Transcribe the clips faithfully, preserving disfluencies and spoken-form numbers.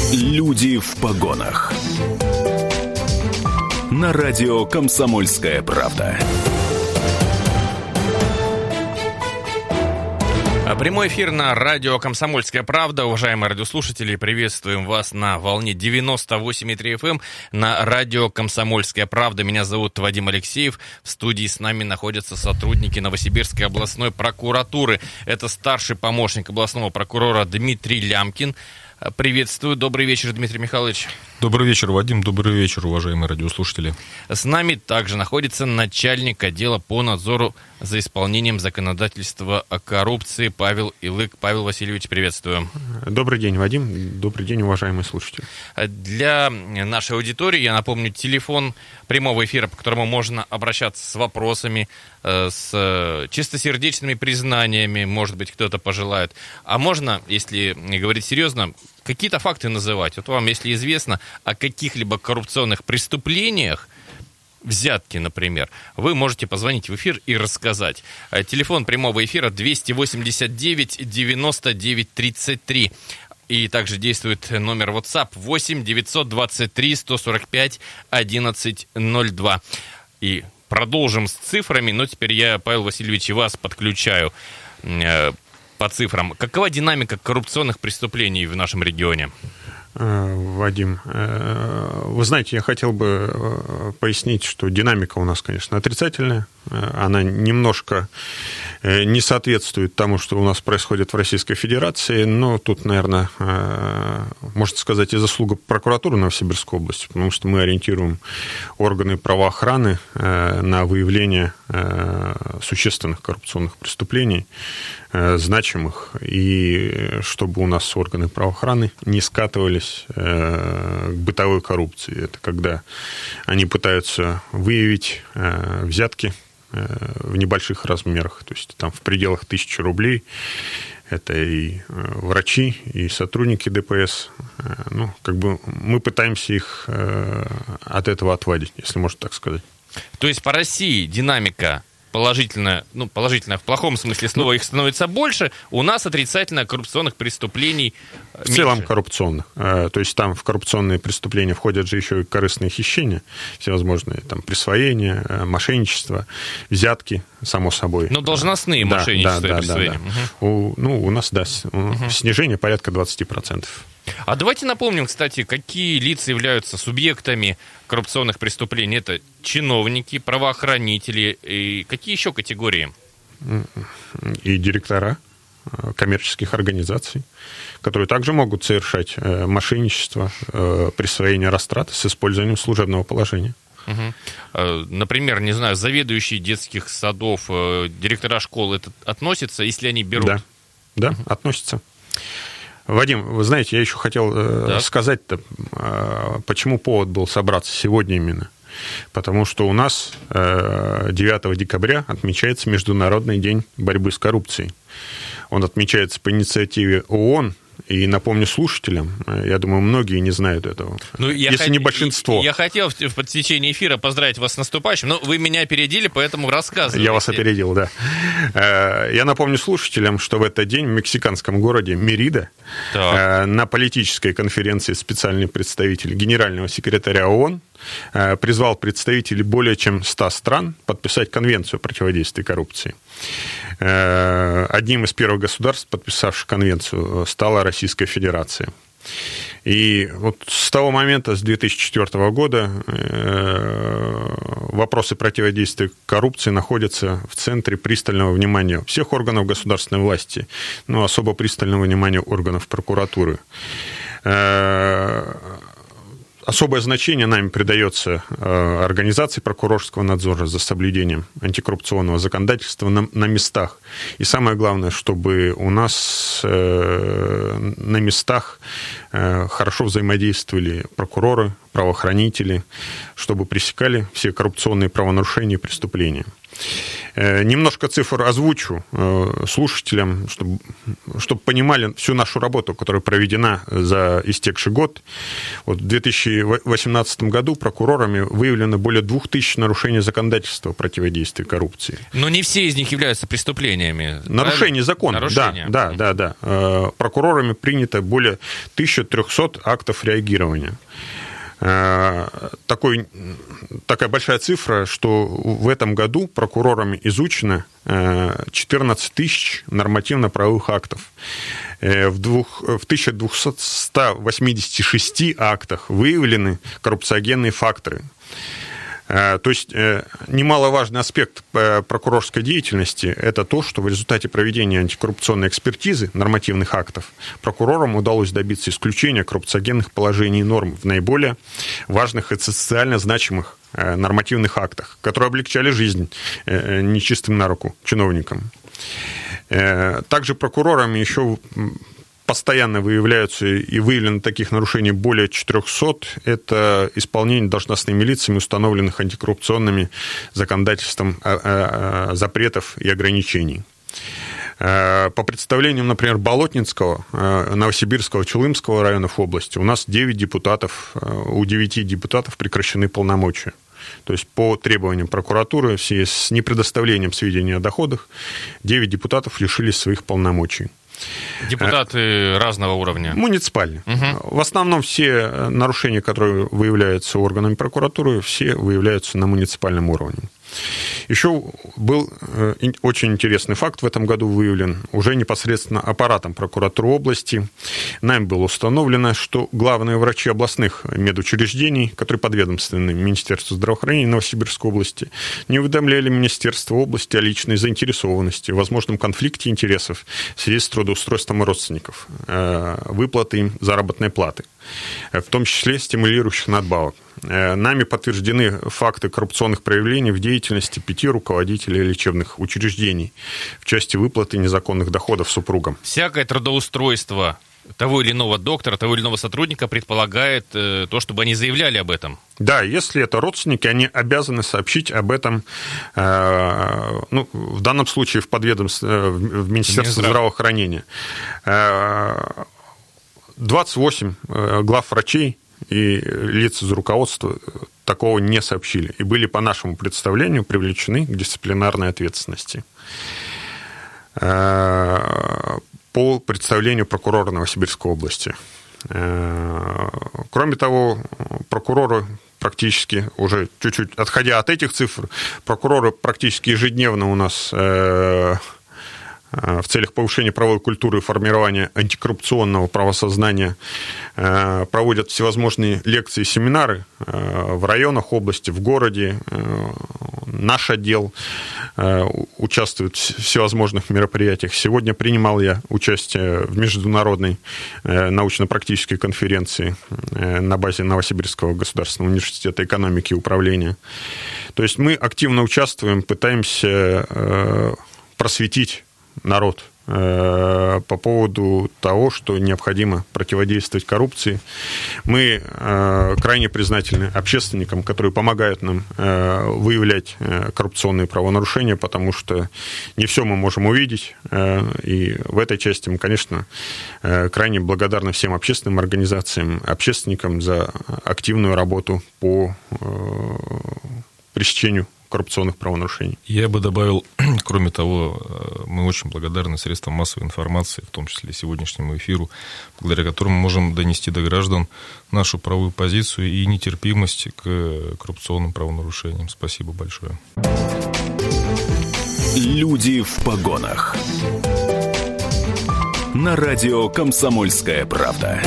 Люди в погонах. На радио «Комсомольская правда». Прямой эфир на радио «Комсомольская правда». Уважаемые радиослушатели, приветствуем вас на волне девяносто восемь и три эф эм на радио «Комсомольская правда». Меня зовут Вадим Алексеев. В студии с нами находятся сотрудники Новосибирской областной прокуратуры. Это старший помощник областного прокурора Дмитрий Лямкин. Приветствую. Добрый вечер, Дмитрий Михайлович. Добрый вечер, Вадим. Добрый вечер, уважаемые радиослушатели. С нами также находится начальник отдела по надзору за исполнением законодательства о коррупции Павел Илык. Павел Васильевич, приветствую. Добрый день, Вадим. Добрый день, уважаемые слушатели. Для нашей аудитории я напомню телефон прямого эфира, по которому можно обращаться с вопросами, с чистосердечными признаниями, может быть, кто-то пожелает. А можно, если говорить серьезно, какие-то факты называть. Вот вам, если известно о каких-либо коррупционных преступлениях, взятки, например, вы можете позвонить в эфир и рассказать. Телефон прямого эфира двести восемьдесят девять девяносто девять тридцать три. И также действует номер WhatsApp восемь девятьсот двадцать три сто сорок пять одиннадцать ноль два. И продолжим с цифрами, но теперь я, Павел Васильевич, и вас подключаю э, по цифрам. Какова динамика коррупционных преступлений в нашем регионе? Вадим, вы знаете, я хотел бы пояснить, что динамика у нас, конечно, отрицательная. Она немножко не соответствует тому, что у нас происходит в Российской Федерации, но тут, наверное, можно сказать, и заслуга прокуратуры Новосибирской области, потому что мы ориентируем органы правоохраны на выявление существенных коррупционных преступлений, значимых, и чтобы у нас органы правоохраны не скатывались к бытовой коррупции. Это когда они пытаются выявить взятки в небольших размерах, то есть там в пределах тысячи рублей. Это и врачи, и сотрудники Дэ Пэ Эс. Ну, как бы мы пытаемся их от этого отвадить, если можно так сказать. То есть по России динамика положительная, ну, положительная в плохом смысле слова, их становится больше, у нас отрицательно коррупционных преступлений меньше. В целом коррупционных. То есть там в коррупционные преступления входят же еще и корыстные хищения, всевозможные там присвоения, мошенничество, взятки, само собой. Но должностные да, мошенничества да, да, и присвоения. Да, да. Угу. У, ну, у нас, да, угу. снижение порядка двадцать процентов. А давайте напомним, кстати, какие лица являются субъектами коррупционных преступлений. Это чиновники, правоохранители и какие еще категории? И директора коммерческих организаций, которые также могут совершать мошенничество, присвоение растрат с использованием служебного положения. Угу. Например, не знаю, заведующие детских садов, директора школ, это относится, если они берут? Да, да, угу. относится. Вадим, вы знаете, я еще хотел да. сказать-то, почему повод был собраться сегодня именно. Потому что у нас девятого декабря отмечается Международный день борьбы с коррупцией. Он отмечается по инициативе ООН. И напомню слушателям, я думаю, многие не знают этого, ну, если хот... не большинство. Я хотел в течение эфира поздравить вас с наступающим, но вы меня опередили, поэтому рассказывайте. Я вас опередил, да. Я напомню слушателям, что в этот день в мексиканском городе Мерида так. на политической конференции специальный представитель генерального секретаря ООН призвал представителей более чем ста стран подписать Конвенцию о противодействии коррупции. Одним из первых государств, подписавших конвенцию, стала Российская Федерация. И вот с того момента, с две тысячи четвёртого года, вопросы противодействия коррупции находятся в центре пристального внимания всех органов государственной власти, но особо пристального внимания органов прокуратуры. Особое значение нами придается организации прокурорского надзора за соблюдением антикоррупционного законодательства на, на местах. И самое главное, чтобы у нас на местах хорошо взаимодействовали прокуроры, правоохранители, чтобы пресекали все коррупционные правонарушения и преступления. Немножко цифр озвучу слушателям, чтобы, чтобы понимали всю нашу работу, которая проведена за истекший год. Вот в две тысячи восемнадцатом году прокурорами выявлено более двух тысяч нарушений законодательства противодействия коррупции. Но не все из них являются преступлениями. Нарушение закона, Нарушение. да, да, да, да. Прокурорами принято более тысяча триста актов реагирования. Такой, такая большая цифра, что в этом году прокурорами изучено четырнадцать тысяч нормативно-правовых актов. В, двух, в тысяча двести восемьдесят шесть актах выявлены коррупциогенные факторы. То есть немаловажный аспект прокурорской деятельности – это то, что в результате проведения антикоррупционной экспертизы нормативных актов прокурорам удалось добиться исключения коррупциогенных положений и норм в наиболее важных и социально значимых нормативных актах, которые облегчали жизнь нечистым на руку чиновникам. Также прокурорами еще постоянно выявляются и выявлено таких нарушений более четырехсот. Это исполнение должностными лицами установленных антикоррупционными законодательством запретов и ограничений. По представлениям, например, Болотнинского, Новосибирского, Чулымского районов области, у нас девять депутатов, у девяти депутатов прекращены полномочия. То есть по требованиям прокуратуры, в связи с непредоставлением сведений о доходах, девять депутатов лишились своих полномочий. Депутаты разного уровня. Муниципальные. Угу. В основном все нарушения, которые выявляются органами прокуратуры, все выявляются на муниципальном уровне. Еще был очень интересный факт в этом году выявлен уже непосредственно аппаратом прокуратуры области. Нами было установлено, что главные врачи областных медучреждений, которые подведомственны Министерству здравоохранения Новосибирской области, не уведомляли Министерство области о личной заинтересованности, возможном конфликте интересов в связи с трудоустройством родственников, выплаты им заработной платы, в том числе стимулирующих надбавок. Нами подтверждены факты коррупционных проявлений в деятельности пяти руководителей лечебных учреждений в части выплаты незаконных доходов супругам. Всякое трудоустройство того или иного доктора, того или иного сотрудника предполагает э, то, чтобы они заявляли об этом. Да, если это родственники, они обязаны сообщить об этом, э, ну, в данном случае в подведомстве, в Министерство здравоохранения. двадцать восемь глав врачей и лиц из руководства такого не сообщили и были по нашему представлению привлечены к дисциплинарной ответственности по представлению прокурора Новосибирской области. Кроме того, прокуроры практически, уже чуть-чуть отходя от этих цифр, прокуроры практически ежедневно у нас в целях повышения правовой культуры и формирования антикоррупционного правосознания проводят всевозможные лекции и семинары в районах области, в городе. Наш отдел участвует в всевозможных мероприятиях. Сегодня принимал я участие в международной научно-практической конференции на базе Новосибирского государственного университета экономики и управления. То есть мы активно участвуем, пытаемся просветить народ по поводу того, что необходимо противодействовать коррупции. Мы крайне признательны общественникам, которые помогают нам выявлять коррупционные правонарушения, потому что не все мы можем увидеть. И в этой части мы, конечно, крайне благодарны всем общественным организациям, общественникам за активную работу по пресечению коррупционных правонарушений. Я бы добавил, кроме того, мы очень благодарны средствам массовой информации, в том числе сегодняшнему эфиру, благодаря которому мы можем донести до граждан нашу правовую позицию и нетерпимость к коррупционным правонарушениям. Спасибо большое. Люди в погонах. На радио «Комсомольская правда».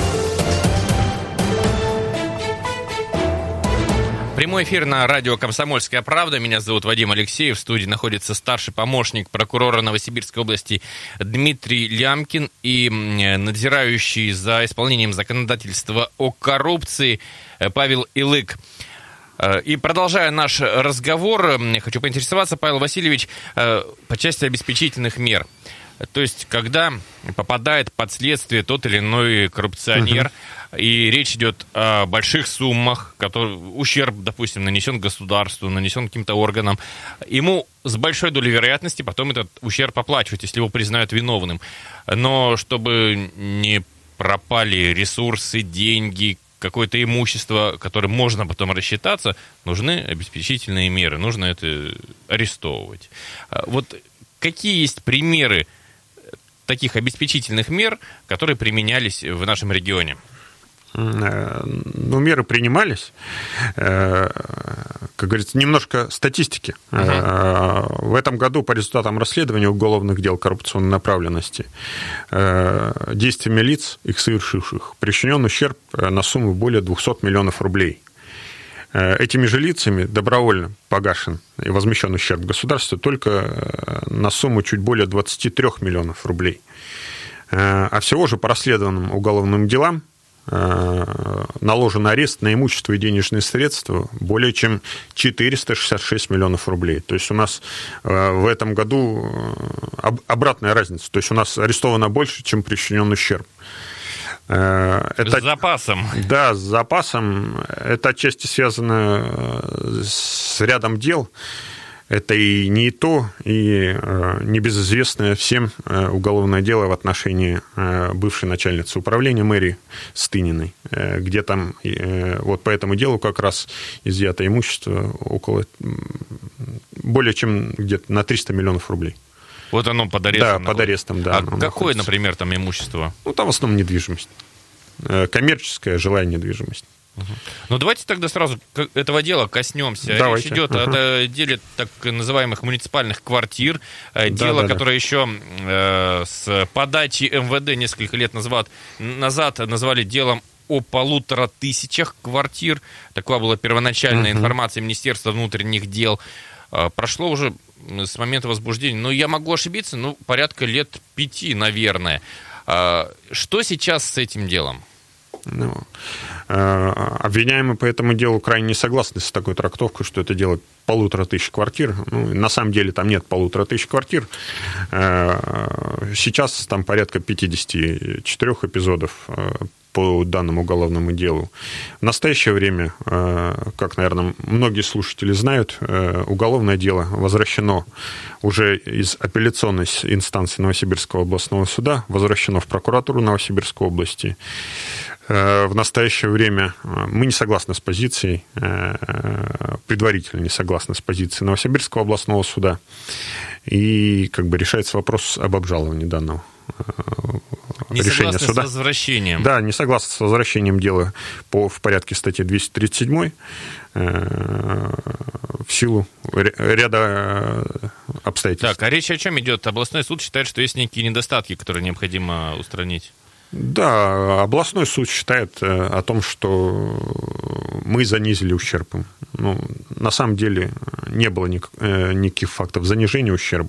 Прямой эфир на радио «Комсомольская правда». Меня зовут Вадим Алексеев. В студии находится старший помощник прокурора Новосибирской области Дмитрий Лямкин и надзирающий за исполнением законодательства о коррупции Павел Илык. И продолжая наш разговор, хочу поинтересоваться, Павел Васильевич, по части обеспечительных мер. То есть, когда попадает под следствие тот или иной коррупционер, и речь идет о больших суммах, который, ущерб, допустим, нанесен государству, нанесен каким-то органам, ему с большой долей вероятности потом этот ущерб оплачивать, если его признают виновным. Но чтобы не пропали ресурсы, деньги, какое-то имущество, которым можно потом рассчитаться, нужны обеспечительные меры, нужно это арестовывать. Вот какие есть примеры таких обеспечительных мер, которые применялись в нашем регионе? Ну, меры принимались. Как говорится, немножко статистики. Uh-huh. В этом году по результатам расследования уголовных дел коррупционной направленности действиями лиц, их совершивших, причинен ущерб на сумму более двухсот миллионов рублей. Этими же лицами добровольно погашен и возмещен ущерб государству только на сумму чуть более двадцати трёх миллионов рублей. А всего же по расследованным уголовным делам наложен арест на имущество и денежные средства более чем четыреста шестьдесят шесть миллионов рублей. То есть у нас в этом году обратная разница. То есть у нас арестовано больше, чем причинен ущерб. Это, с запасом. Да, с запасом. Это отчасти связано с рядом дел. Это и не ИТО, и небезызвестное всем уголовное дело в отношении бывшей начальницы управления мэрии Стыниной, где там вот по этому делу как раз изъято имущество около более чем где-то на триста миллионов рублей. Вот оно под арестом. Да, под арестом, да. А какое, находится. Например, там имущество? Ну, там в основном недвижимость. Коммерческая, жилая недвижимость. Угу. Ну, давайте тогда сразу этого дела коснемся. Давайте. Речь идет uh-huh. о деле так называемых муниципальных квартир. Да, дело, да, которое да. еще э, с подачи эм вэ дэ несколько лет назад, назад назвали делом о полутора тысячах квартир. Такова была первоначальная uh-huh. информация Министерства внутренних дел. Э, прошло уже с момента возбуждения, ну, я могу ошибиться, ну, порядка лет пяти, наверное. Э, что сейчас с этим делом? Ну, обвиняемые по этому делу крайне не согласны с такой трактовкой, что это дело полутора тысяч квартир. Ну, на самом деле там нет полутора тысяч квартир. Сейчас там порядка пятьдесят четыре эпизодов по данному уголовному делу. В настоящее время, как, наверное, многие слушатели знают, уголовное дело возвращено уже из апелляционной инстанции Новосибирского областного суда, возвращено в прокуратуру Новосибирской области. В настоящее время мы не согласны с позицией, предварительно не согласны с позицией Новосибирского областного суда, и как бы решается вопрос об обжаловании данного не решения суда. Не с возвращением. Да, не согласны с возвращением дела по, в порядке статьи двести тридцать семь в силу ряда обстоятельств. Так, а речь о чем идет? Областной суд считает, что есть некие недостатки, которые необходимо устранить. Да, областной суд считает о том, что мы занизили ущерб. Ну, на самом деле не было никаких фактов занижения ущерба.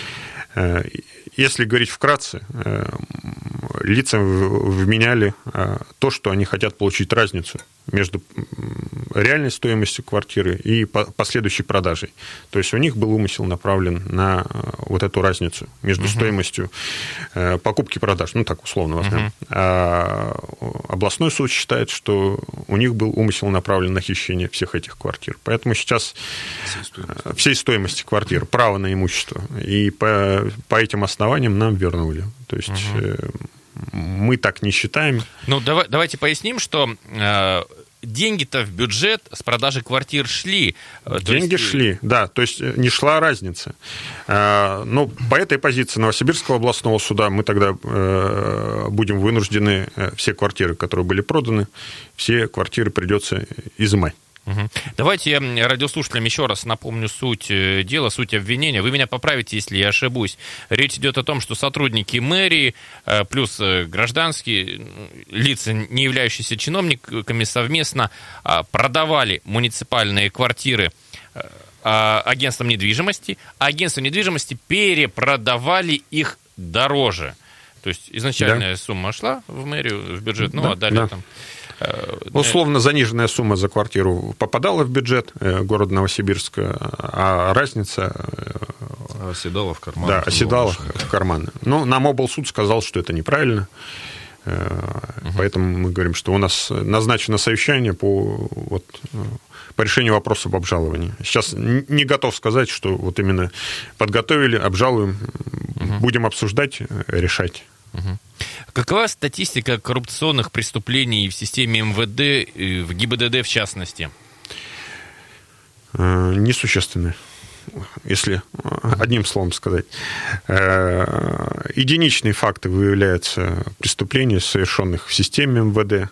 Если говорить вкратце, лицам вменяли то, что они хотят получить разницу между реальной стоимостью квартиры и последующей продажей. То есть у них был умысел направлен на вот эту разницу между uh-huh. стоимостью покупки и продаж, ну так условно возьмем. Uh-huh. А областной суд считает, что у них был умысел направлен на хищение всех этих квартир. Поэтому сейчас всей стоимости, всей стоимости квартир, право на имущество. И по, по этим основаниям нам вернули. То есть uh-huh. мы так не считаем. Ну, давай, давайте поясним, что э, деньги-то в бюджет с продажи квартир шли. Деньги есть... шли, да, то есть не шла разница. Э, но по этой позиции Новосибирского областного суда мы тогда э, будем вынуждены все квартиры, которые были проданы, все квартиры придется изымать. Угу. Давайте я радиослушателям еще раз напомню суть дела, суть обвинения. Вы меня поправите, если я ошибусь. Речь идет о том, что сотрудники мэрии плюс гражданские лица, не являющиеся чиновниками, совместно продавали муниципальные квартиры агентствам недвижимости, а агентства недвижимости перепродавали их дороже. То есть изначальная да. сумма шла в мэрию, в бюджет, ну, да, а далее да. там... Условно заниженная сумма за квартиру попадала в бюджет города Новосибирска, а разница оседала в карман. Да, оседала в карманы. Но нам облсуд сказал, что это неправильно. Угу. Поэтому мы говорим, что у нас назначено совещание по, вот, по решению вопроса об обжаловании. Сейчас не готов сказать, что вот именно подготовили, обжалуем, угу. будем обсуждать, решать. Угу. Какова статистика коррупционных преступлений в системе эм вэ дэ, в гэ и бэ дэ дэ в частности? Несущественные, если одним словом сказать. Единичные факты выявляются преступлений, совершенных в системе эм вэ дэ,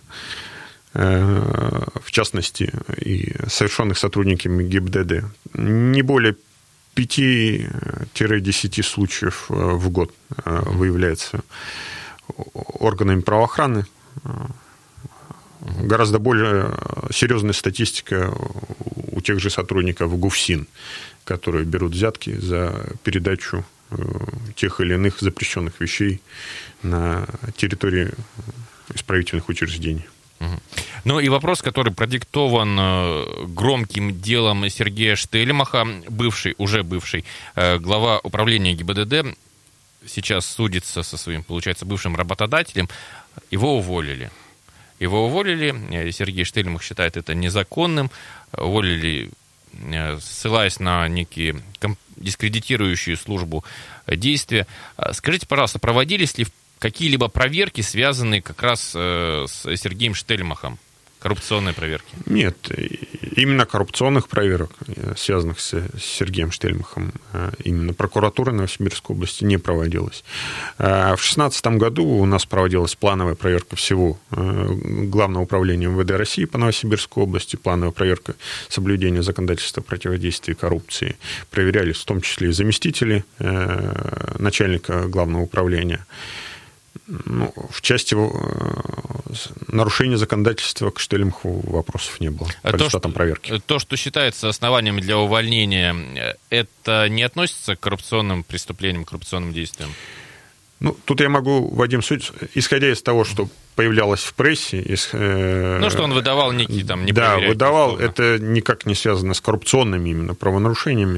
в частности, и совершенных сотрудниками гэ и бэ дэ дэ. Не более пяти-десяти случаев в год выявляется органами правоохраны. Гораздо более серьезная статистика у тех же сотрудников ГУФСИН, которые берут взятки за передачу тех или иных запрещенных вещей на территории исправительных учреждений. Ну и вопрос, который продиктован громким делом Сергея Штельмаха, бывший, уже бывший глава управления гэ и бэ дэ дэ, сейчас судится со своим, получается, бывшим работодателем, его уволили. Его уволили, Сергей Штельмах считает это незаконным, уволили, ссылаясь на некие дискредитирующие службу действия. Скажите, пожалуйста, проводились ли какие-либо проверки, связанные как раз с Сергеем Штельмахом? Коррупционные проверки? Нет, именно коррупционных проверок, связанных с Сергеем Штельмахом, именно прокуратура Новосибирской области не проводилась. В две тысячи шестнадцатом году у нас проводилась плановая проверка всего Главного управления эм вэ дэ России по Новосибирской области, плановая проверка соблюдения законодательства противодействия коррупции. Проверялись в том числе и заместители начальника Главного управления. Ну, в части нарушения законодательства к Штельмаху вопросов не было по результатам проверки. То, что считается основанием для увольнения, это не относится к коррупционным преступлениям, к коррупционным действиям? Ну, тут я могу, Вадим, суть, исходя из того, что появлялось в прессе... Из, э, ну, что он выдавал некие там... Да, выдавал, условно. Это никак не связано с коррупционными именно правонарушениями.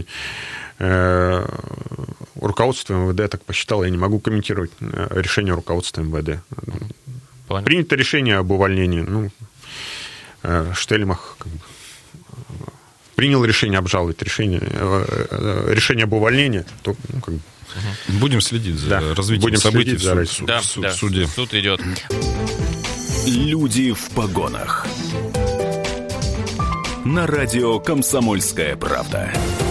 Руководство эм вэ дэ так посчитало, я не могу комментировать решение руководства эм вэ дэ. Понятно. Принято решение об увольнении. Ну, Штельмах как бы принял решение обжаловать решение, решение об увольнении. То, ну, как бы... Будем следить за да. развитием Будем событий в, за суд, да, в, суд, да, в суде. Суд идет. Люди в погонах. На радио «Комсомольская правда».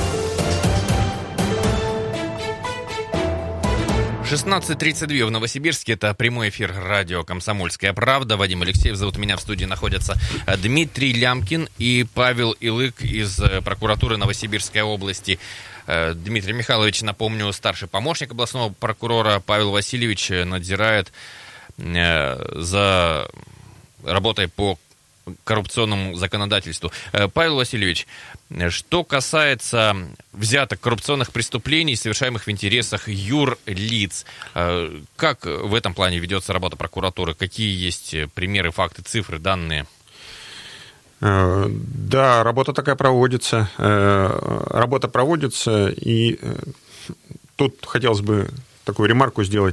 шестнадцать тридцать два в Новосибирске. Это прямой эфир радио «Комсомольская правда». Вадим Алексеев зовут меня. В студии находятся Дмитрий Лямкин и Павел Илык из прокуратуры Новосибирской области. Дмитрий Михайлович, напомню, старший помощник областного прокурора. Павел Васильевич надзирает за работой по коррупционному законодательству. Павел Васильевич, что касается взяток, коррупционных преступлений, совершаемых в интересах юрлиц, как в этом плане ведется работа прокуратуры? Какие есть примеры, факты, цифры, данные? Да, работа такая проводится. Работа проводится, и тут хотелось бы такую ремарку сделать.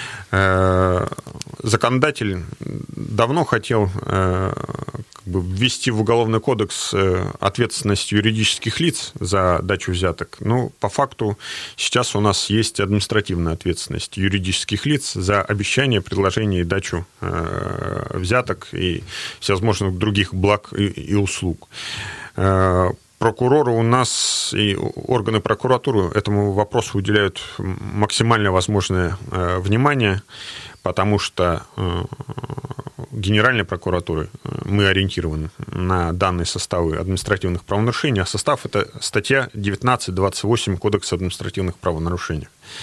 Законодатель давно хотел как бы ввести в Уголовный кодекс ответственность юридических лиц за дачу взяток. Но по факту сейчас у нас есть административная ответственность юридических лиц за обещание, предложение и дачу взяток и всевозможных других благ и услуг. Прокуроры у нас и органы прокуратуры этому вопросу уделяют максимально возможное внимание, потому что Генеральной прокуратуры мы ориентированы на данные составы административных правонарушений, а состав – это статья девятнадцать двадцать восемь Кодекса административных правонарушений.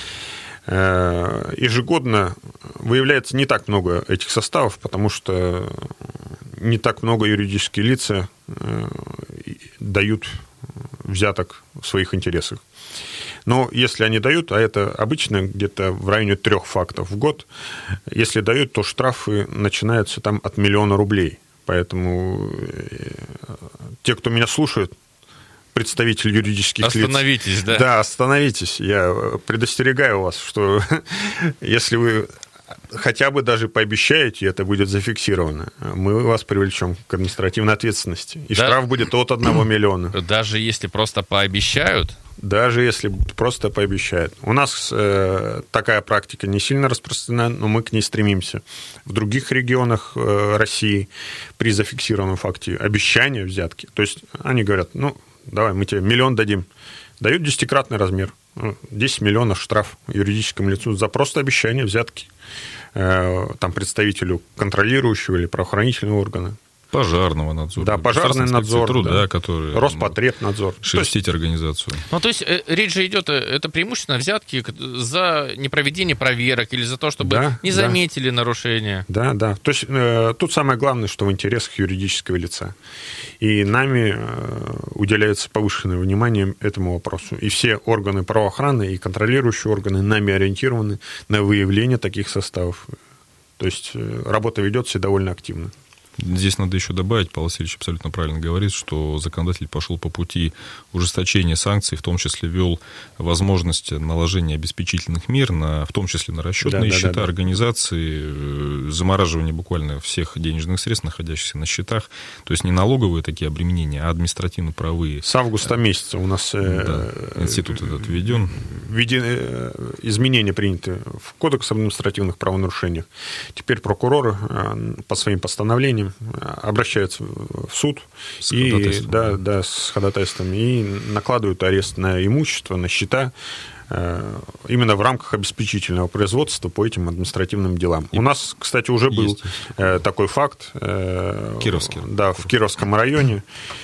Ежегодно выявляется не так много этих составов, потому что не так много юридических лиц дают взяток в своих интересах. Но если они дают, а это обычно где-то в районе трех фактов в год, если дают, то штрафы начинаются там от миллиона рублей. Поэтому те, кто меня слушает, представитель юридических лиц... Остановитесь, да? Да, остановитесь. Я предостерегаю вас, что если вы хотя бы даже пообещаете, это будет зафиксировано, мы вас привлечем к административной ответственности. И да, штраф будет от одного миллиона. Даже если просто пообещают? Даже если просто пообещают. У нас э, такая практика не сильно распространена, но мы к ней стремимся. В других регионах э, России при зафиксированном факте обещания взятки, то есть они говорят, ну, давай, мы тебе миллион дадим, дают десятикратный размер, десять миллионов штраф юридическому лицу за просто обещание взятки э, там, представителю контролирующего или правоохранительного органа. Пожарного надзора. Да, пожарный надзор, труда, да, который Роспотребнадзор. Шерстить организацию. Ну, то есть речь же идет, это преимущественно взятки за непроведение проверок или за то, чтобы да, не заметили да. нарушения. Да, да. То есть э, тут самое главное, что в интересах юридического лица. И нами э, уделяется повышенное внимание этому вопросу. И все органы правоохраны и контролирующие органы нами ориентированы на выявление таких составов. То есть э, работа ведется довольно активно. Здесь надо еще добавить, Павел Васильевич абсолютно правильно говорит, что законодатель пошел по пути ужесточения санкций, в том числе ввел возможность наложения обеспечительных мер, на, в том числе на расчетные да, счета да, да, организации, замораживание буквально всех денежных средств, находящихся на счетах. То есть не налоговые такие обременения, а административно-правовые. С августа месяца у нас да, институт этот введен. Введены изменения приняты в Кодекс об административных правонарушениях. Теперь прокуроры по своим постановлениям обращаются в суд с и, ходатайством. Да, да, с ходатайством и накладывают арест на имущество, на счета, именно в рамках обеспечительного производства по этим административным делам. И у нас, кстати, уже был есть. такой факт. Кировский. Да, в Кировском районе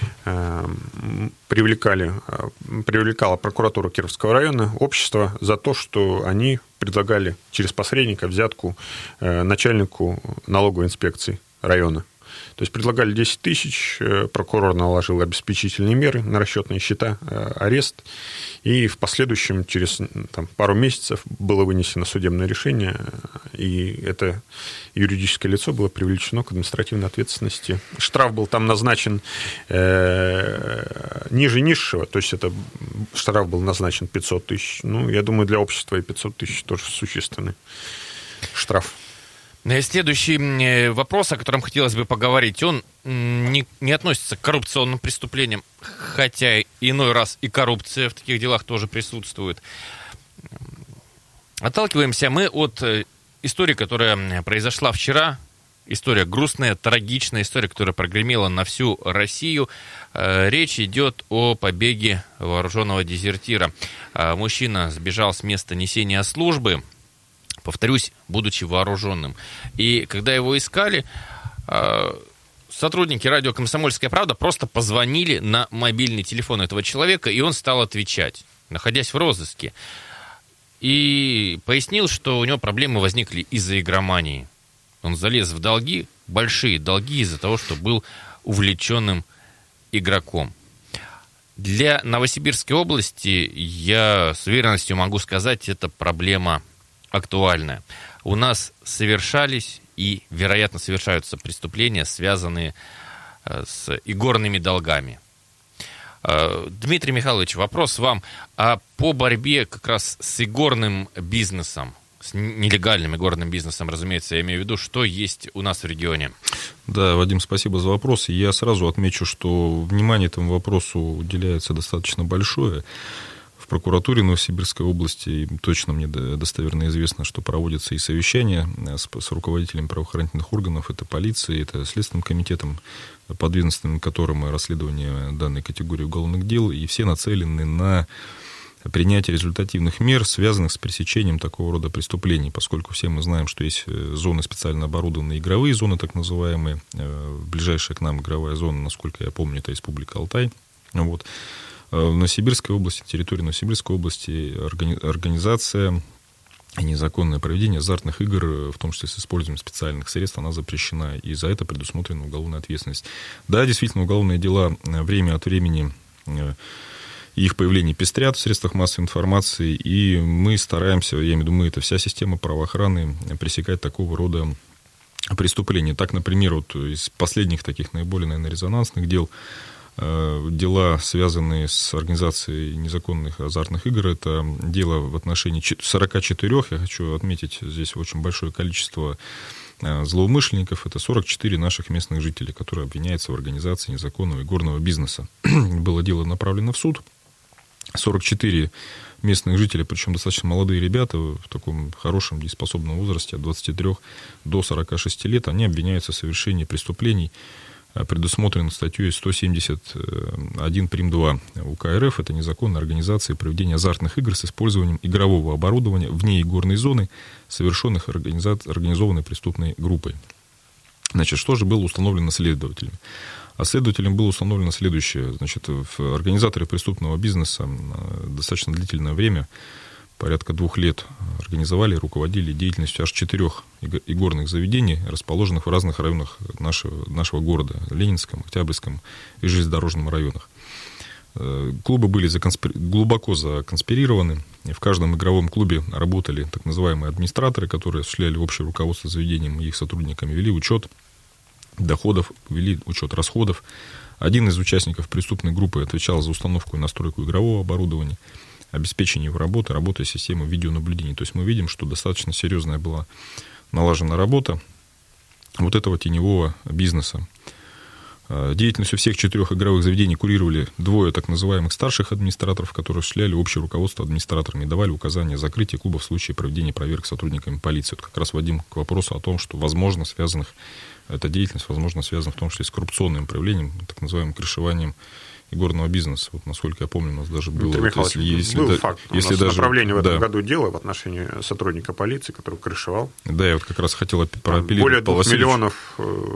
привлекали, привлекала прокуратура Кировского района общество за то, что они предлагали через посредника взятку начальнику налоговой инспекции района. То есть предлагали десять тысяч, прокурор наложил обеспечительные меры на расчетные счета, арест, и в последующем, через там, пару месяцев, было вынесено судебное решение, и это юридическое лицо было привлечено к административной ответственности. Штраф был там назначен э, ниже низшего, то есть это штраф был назначен пятьсот тысяч. Ну, я думаю, для общества и пятьсот тысяч тоже существенный штраф. Следующий вопрос, о котором хотелось бы поговорить, он не, не относится к коррупционным преступлениям, хотя иной раз и коррупция в таких делах тоже присутствует. Отталкиваемся мы от истории, которая произошла вчера. История грустная, трагичная, история, которая прогремела на всю Россию. Речь идет о побеге вооруженного дезертира. Мужчина сбежал с места несения службы, повторюсь, будучи вооруженным. И когда его искали, сотрудники радио «Комсомольская правда» просто позвонили на мобильный телефон этого человека, и он стал отвечать, находясь в розыске. И пояснил, что у него проблемы возникли из-за игромании. Он залез в долги, большие долги из-за того, что был увлеченным игроком. Для Новосибирской области, я с уверенностью могу сказать, это проблема актуальная. У нас совершались и, вероятно, совершаются преступления, связанные с игорными долгами. Дмитрий Михайлович, вопрос вам. А по борьбе как раз с игорным бизнесом, с нелегальным игорным бизнесом, разумеется, я имею в виду, что есть у нас в регионе? Да, Вадим, спасибо за вопрос. Я сразу отмечу, что внимание этому вопросу уделяется достаточно большое. В прокуратуре Новосибирской области точно мне достоверно известно, что проводятся и совещания с, с руководителями правоохранительных органов, это полицией, это Следственным комитетом, подведомственным которым расследование данной категории уголовных дел, и все нацелены на принятие результативных мер, связанных с пресечением такого рода преступлений, поскольку все мы знаем, что есть зоны специально оборудованные, игровые зоны так называемые, ближайшая к нам игровая зона, насколько я помню, это Республика Алтай, вот. В Новосибирской области, территории Новосибирской области организация и незаконное проведение азартных игр, в том числе с использованием специальных средств, она запрещена, и за это предусмотрена уголовная ответственность. Да, действительно, уголовные дела время от времени, их появление пестрят в средствах массовой информации, и мы стараемся, я имею в виду мы, это вся система правоохраны, пресекать такого рода преступления. Так, например, вот из последних таких наиболее, наверное, резонансных дел дела, связанные с организацией незаконных азартных игр. Это дело в отношении сорок четыре, я хочу отметить здесь очень большое количество злоумышленников. Это сорок четыре наших местных жителей, которые обвиняются в организации незаконного игорного бизнеса. Было дело направлено в суд. сорок четыре местных жителей, причем достаточно молодые ребята, в таком хорошем дееспособном возрасте, от двадцати трёх до сорока шести лет, они обвиняются в совершении преступлений, предусмотренных статьей сто семьдесят один прим. два УК РФ. Это незаконная организация проведения азартных игр с использованием игрового оборудования вне игорной зоны, совершенных организа... организованной преступной группой. Значит, что же было установлено следователями? А следователям было установлено следующее. Значит, в организаторы преступного бизнеса достаточно длительное время, порядка двух лет, организовали и руководили деятельностью аж четырех игорных заведений, расположенных в разных районах нашего, нашего города, Ленинском, Октябрьском и Железнодорожном районах. Клубы были законспир... глубоко законспирированы, и в каждом игровом клубе работали так называемые администраторы, которые осуществляли общее руководство заведением, и их сотрудниками вели учет доходов, вели учет расходов. Один из участников преступной группы отвечал за установку и настройку игрового оборудования, обеспечение его работы, работой системы видеонаблюдения. То есть мы видим, что достаточно серьезная была налажена работа вот этого теневого бизнеса. Деятельностью всех четырех игровых заведений курировали двое так называемых старших администраторов, которые осуществляли общее руководство администраторами и давали указания о закрытии клуба в случае проведения проверок сотрудниками полиции. Вот как раз, Вадим, к вопросу о том, что возможно связанных, эта деятельность, возможно, связана в том числе с коррупционным проявлением, так называемым крышеванием игорного бизнеса. Вот, насколько я помню, у нас даже было... Дмитрий Михайлович, если, если был да, факт. У если нас даже, направление в этом да. году дела в отношении сотрудника полиции, который крышевал. Да, я вот как раз хотел проапеллировать. Более двух Васильевичу. миллионов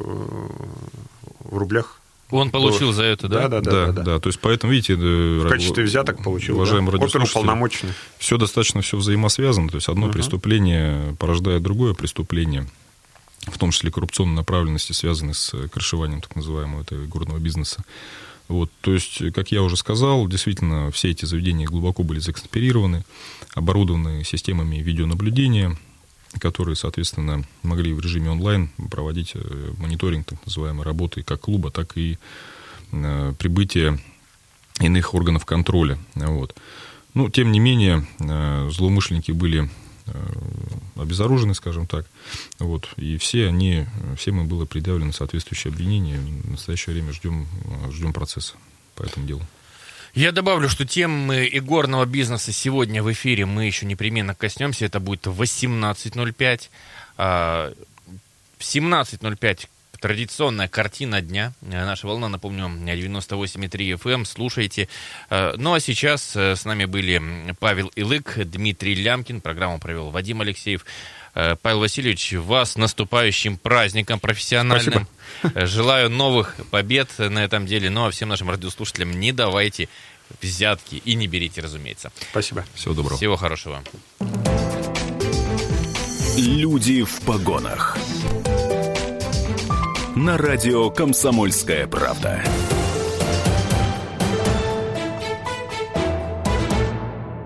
в рублях. Он получил за это, да? Да, да, да. Да, да, да, да. да. То есть, поэтому, видите... В качестве взяток получил, уважаемые да? радиослушатели, Оперуполномоченный. все достаточно все взаимосвязано. То есть, одно uh-huh. преступление порождает другое преступление, в том числе коррупционной направленности, связанной с крышеванием так называемого этого игорного бизнеса. Вот, то есть, как я уже сказал, действительно, все эти заведения глубоко были законспирированы, оборудованы системами видеонаблюдения, которые, соответственно, могли в режиме онлайн проводить мониторинг так называемой работы как клуба, так и э, прибытие иных органов контроля. Вот. Но, тем не менее, э, злоумышленники были э, обезоружены, скажем так, вот, и все они, всем им было предъявлено соответствующее обвинение. В настоящее время ждем, ждем процесса по этому делу. Я добавлю, что темы игорного бизнеса сегодня в эфире мы еще непременно коснемся. Это будет в восемнадцать ноль пять. В семнадцать ноль пять традиционная картина дня. Наша волна, напомню, девяносто восемь и три эф эм. Слушайте. Ну а сейчас с нами были Павел Илык, Дмитрий Лямкин. Программу провел Вадим Алексеев. Павел Васильевич, вас с наступающим праздником профессиональным. Спасибо. Желаю новых побед на этом деле. Ну а всем нашим радиослушателям не давайте взятки и не берите, разумеется. Спасибо. Всего доброго. Всего хорошего. Люди в погонах. На радио «Комсомольская правда».